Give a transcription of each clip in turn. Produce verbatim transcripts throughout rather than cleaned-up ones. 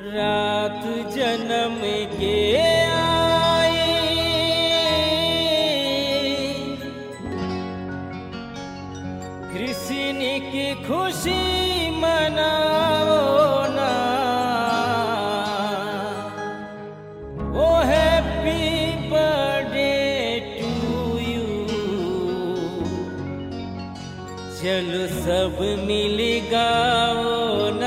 रात जन्म के आई कृष्ण की खुशी मनाओ ना। ओ हैप्पी बर्थडे टू यू, चलो सब मिल गाओ ना।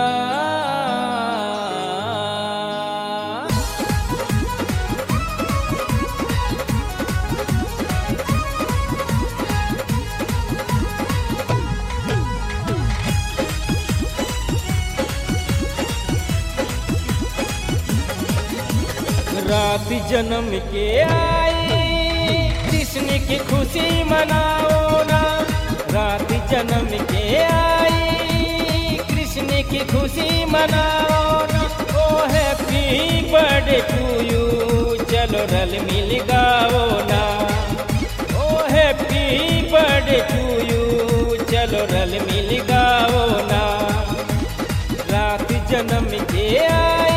रात जन्म के आई कृष्ण की खुशी मनाओ ना। रात जन्म के आई कृष्ण की खुशी मनाओ ना। ओ हैप्पी बर्थडे टू यू, चलो रल मिल गाओ ना। ओ हैप्पी बर्थडे टू यू, चलो रल मिल गाओ ना। रात जन्म के आई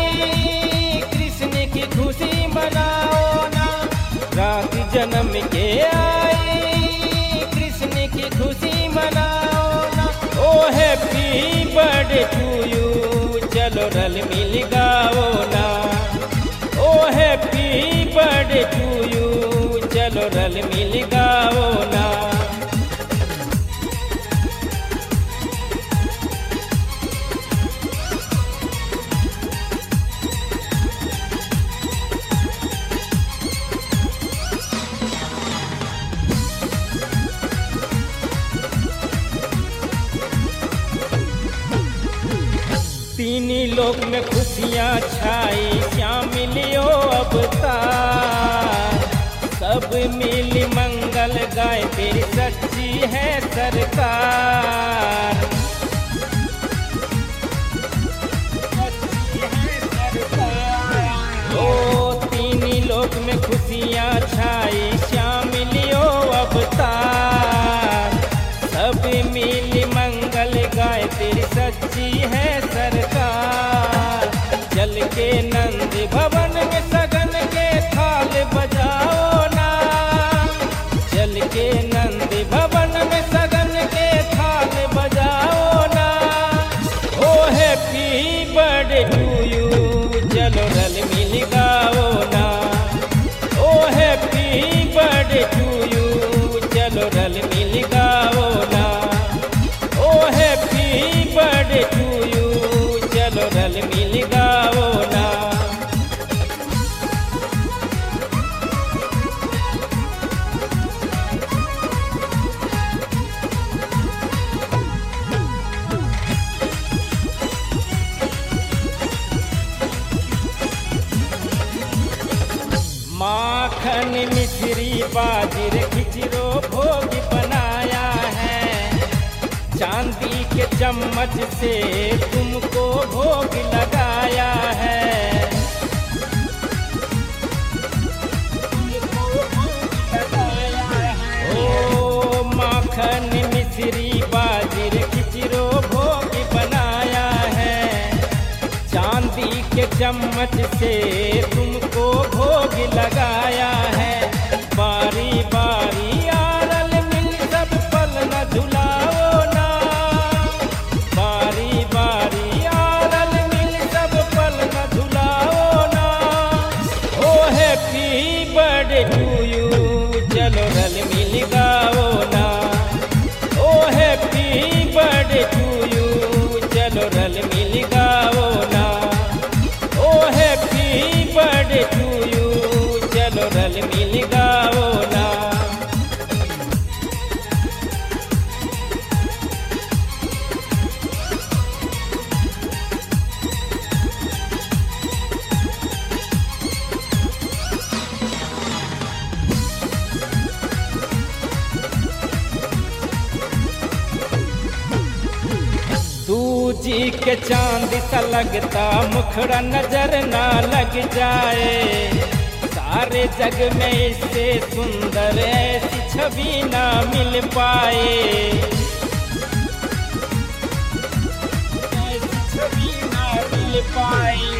खुशी मनाओ ना। रात जन्म के आई कृष्ण की खुशी मनाओ ना। ओ हैप्पी बर्थडे टू यू, चलो रल मिल गाओ ना। ओ हैप्पी बर्थडे टू यू, चलो रल मिल गाओ ना। तीन लोक में खुशियाँ छाई, श्याम मिलियो अवतार। सब मिल मंगल गाए, तेरी सच्ची है सरकार। ओ तीन लोक में खुशियाँ छाई, श्याम मिलियो अवतार। सब मिल मंगल गाए, तेरी सच्ची है सरकार। चल के नंद भवन में सगन के थाल बजाओ ना। चल के नंद भवन में सगन के थाल बजाओ ना। ओ हैप्पी बर्थडे टू यू, चलो रल मिल गाओ ना। ओ हैप्पी बर्थडे टू यू, चलो रल मिल गाओ ना। ओ हैप्पी बर्थडे टू यू, चलो रल मिल गाओ ना। माखन मिश्री बाजिर खिचरो भोग बनाया है। चांदी के चम्मच से तुमको भोग लगाया है। ओ माखन मिश्री बाजिर खिचरो भोग बनाया है। चांदी के चम्मच से तुमको भोग लगाया है। बारी बारी आरल मिल सब पल न झुलाओ ना। बारी बारी आरल मिल सब पल न झुलाओ ना। ओ हैप्पी बर्थडे टू यू, चलो रल मिल गाओ ना। ओ हैप्पी बर्थडे टू यू, चलो रल मिल गाओ ना। ओ हैप्पी बर्थडे टू यू, चलो रल मिल गाओ ना। जी के चांद सा लगता, मुखड़ा नजर ना लग जाए। सारे जग में इससे सुंदर ऐसी छवि ना मिल पाए। पाए।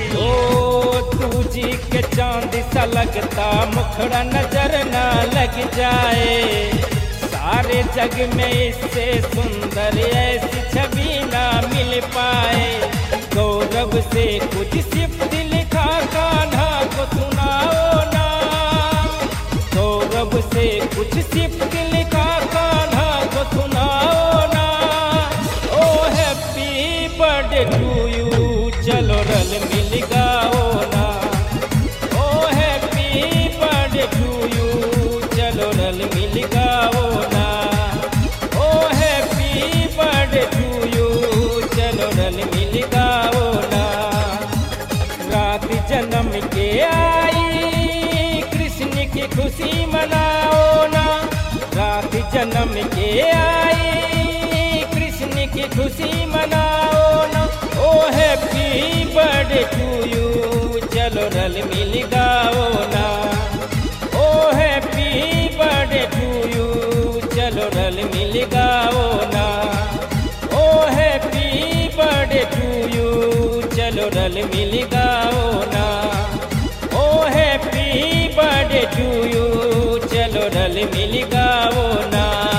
जी के चांद सा लगता मुखड़ा नजर ना लग जाए। सारे जग में इससे सुंदर ऐसी छवि ना मिल पाए। गौरव से कुछ सिफ्त लिखा कान्हा को सुनाओ ना, गौरव से कुछ सिफ्त लिखा कान्हा को सुनाओ ना। ओ हैप्पी बर्थडे टू यू, चलो रल मिल गाओ ना। ओ हैप्पी बर्थडे टू यू, चलो रल मिल गाओ ना। ओ हैप्पी बर्थडे टू यू, चलो रल मिल गाओ ना। रात जन्म के आई कृष्ण की खुशी मनाओ ना। रात जन्म के आई कृष्ण की खुशी मनाओ ना। ओ हैप्पी बर्थडे टू यू, चलो रल मिल गाओ ना। ओ हैप्पी बर्थडे टू यू, चलो रल मिल गाओ ना। ओ हैप्पी बर्थडे टू यू, चलो रल मिल गाओ ना। ओ हैप्पी बर्थडे टू यू, चलो रल मिल गाओ ना।